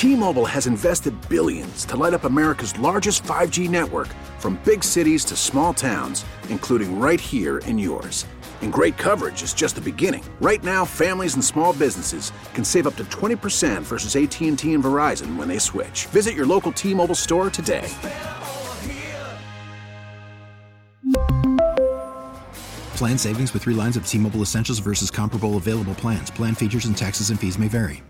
T-Mobile has invested billions to light up America's largest 5G network, from big cities to small towns, including right here in yours. And great coverage is just the beginning. Right now, families and small businesses can save up to 20% versus AT&T and Verizon when they switch. Visit your local T-Mobile store today. Plan savings with 3 lines of T-Mobile Essentials versus comparable available plans. Plan features and taxes and fees may vary.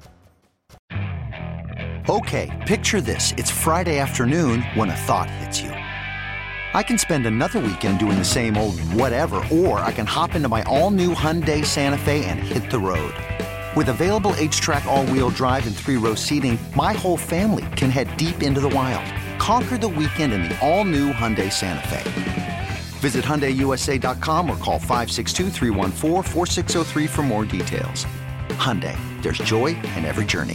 Okay, picture this. It's Friday afternoon when a thought hits you. I can spend another weekend doing the same old whatever, or I can hop into my all-new Hyundai Santa Fe and hit the road. With available H-Track all-wheel drive and 3-row seating, my whole family can head deep into the wild. Conquer the weekend in the all-new Hyundai Santa Fe. Visit HyundaiUSA.com or call 562-314-4603 for more details. Hyundai, there's joy in every journey.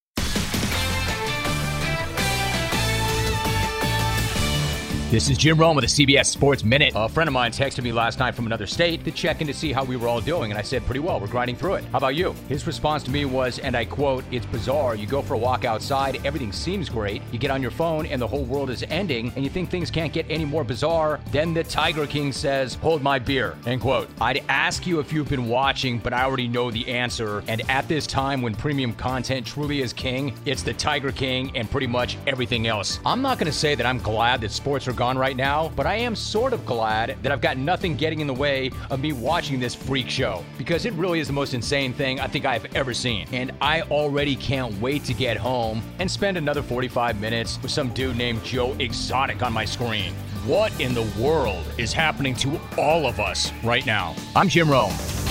This is Jim Rome with the CBS Sports Minute. A friend of mine texted me last night from another state to check in to see how we were all doing, and I said, pretty well, we're grinding through it. How about you? His response to me was, and I quote, "It's bizarre. You go for a walk outside, everything seems great. You get on your phone, and the whole world is ending, and you think things can't get any more bizarre. Then the Tiger King says, hold my beer," end quote. I'd ask you if you've been watching, but I already know the answer. And at this time when premium content truly is king, it's the Tiger King and pretty much everything else. I'm not going to say that I'm glad that sports are gone right now, but I am sort of glad that I've got nothing getting in the way of me watching this freak show, because it really is the most insane thing I think I've ever seen. And I already can't wait to get home and spend another 45 minutes with some dude named Joe Exotic on my screen. What in the world is happening to all of us right now? I'm Jim Rome.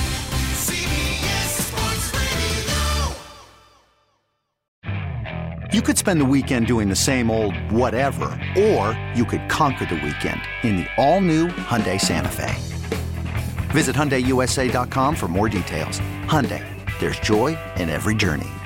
You could spend the weekend doing the same old whatever, or you could conquer the weekend in the all-new Hyundai Santa Fe. Visit HyundaiUSA.com for more details. Hyundai, there's joy in every journey.